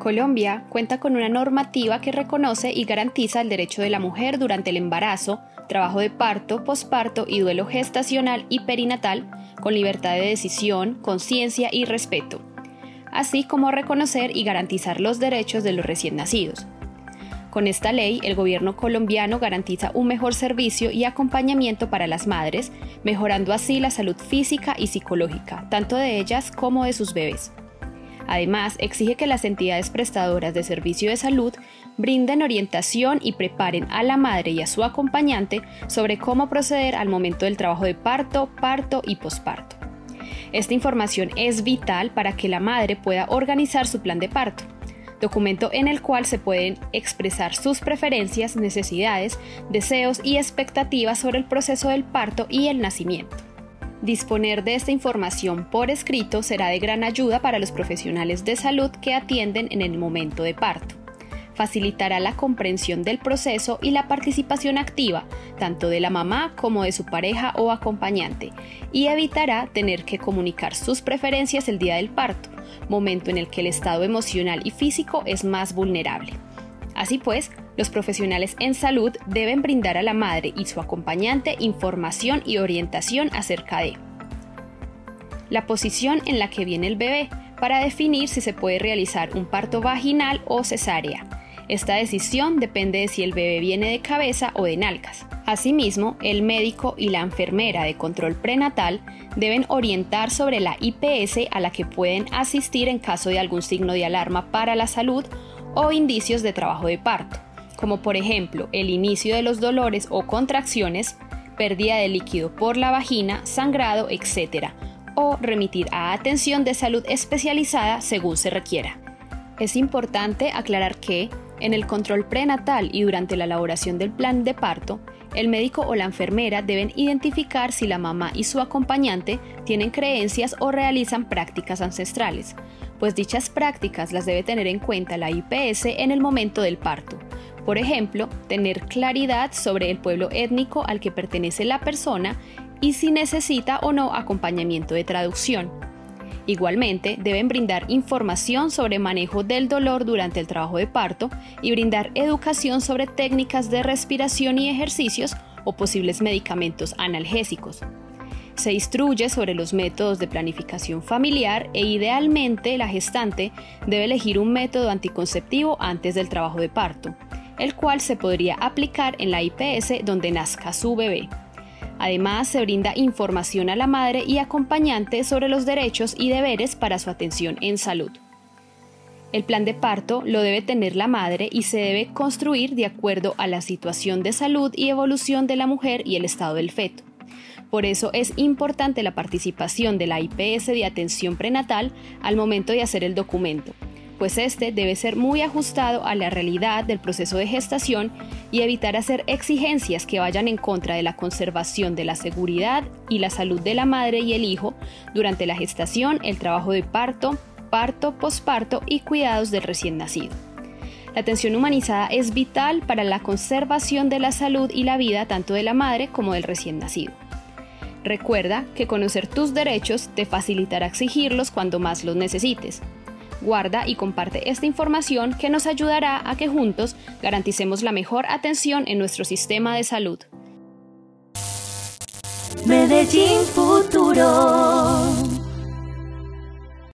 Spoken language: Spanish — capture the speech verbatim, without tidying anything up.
Colombia cuenta con una normativa que reconoce y garantiza el derecho de la mujer durante el embarazo, trabajo de parto, posparto y duelo gestacional y perinatal, con libertad de decisión, conciencia y respeto, así como reconocer y garantizar los derechos de los recién nacidos. Con esta ley, el gobierno colombiano garantiza un mejor servicio y acompañamiento para las madres, mejorando así la salud física y psicológica, tanto de ellas como de sus bebés. Además, exige que las entidades prestadoras de servicio de salud brinden orientación y preparen a la madre y a su acompañante sobre cómo proceder al momento del trabajo de parto, parto y posparto. Esta información es vital para que la madre pueda organizar su plan de parto, documento en el cual se pueden expresar sus preferencias, necesidades, deseos y expectativas sobre el proceso del parto y el nacimiento. Disponer de esta información por escrito será de gran ayuda para los profesionales de salud que atienden en el momento de parto. Facilitará la comprensión del proceso y la participación activa, tanto de la mamá como de su pareja o acompañante, y evitará tener que comunicar sus preferencias el día del parto, momento en el que el estado emocional y físico es más vulnerable. Así pues, los profesionales en salud deben brindar a la madre y su acompañante información y orientación acerca de la posición en la que viene el bebé, para definir si se puede realizar un parto vaginal o cesárea. Esta decisión depende de si el bebé viene de cabeza o de nalgas. Asimismo, el médico y la enfermera de control prenatal deben orientar sobre la I P S a la que pueden asistir en caso de algún signo de alarma para la salud o indicios de trabajo de parto, como por ejemplo el inicio de los dolores o contracciones, pérdida de líquido por la vagina, sangrado, etcétera, o remitir a atención de salud especializada según se requiera. Es importante aclarar que, en el control prenatal y durante la elaboración del plan de parto, el médico o la enfermera deben identificar si la mamá y su acompañante tienen creencias o realizan prácticas ancestrales, pues dichas prácticas las debe tener en cuenta la I P S en el momento del parto. Por ejemplo, tener claridad sobre el pueblo étnico al que pertenece la persona y si necesita o no acompañamiento de traducción. Igualmente, deben brindar información sobre manejo del dolor durante el trabajo de parto y brindar educación sobre técnicas de respiración y ejercicios o posibles medicamentos analgésicos. Se instruye sobre los métodos de planificación familiar e idealmente la gestante debe elegir un método anticonceptivo antes del trabajo de parto, el cual se podría aplicar en la I P S donde nazca su bebé. Además, se brinda información a la madre y acompañante sobre los derechos y deberes para su atención en salud. El plan de parto lo debe tener la madre y se debe construir de acuerdo a la situación de salud y evolución de la mujer y el estado del feto. Por eso es importante la participación de la I P S de atención prenatal al momento de hacer el documento, pues este debe ser muy ajustado a la realidad del proceso de gestación y evitar hacer exigencias que vayan en contra de la conservación de la seguridad y la salud de la madre y el hijo durante la gestación, el trabajo de parto, parto, posparto y cuidados del recién nacido. La atención humanizada es vital para la conservación de la salud y la vida tanto de la madre como del recién nacido. Recuerda que conocer tus derechos te facilitará exigirlos cuando más los necesites. Guarda y comparte esta información que nos ayudará a que juntos garanticemos la mejor atención en nuestro sistema de salud. Medellín Futuro.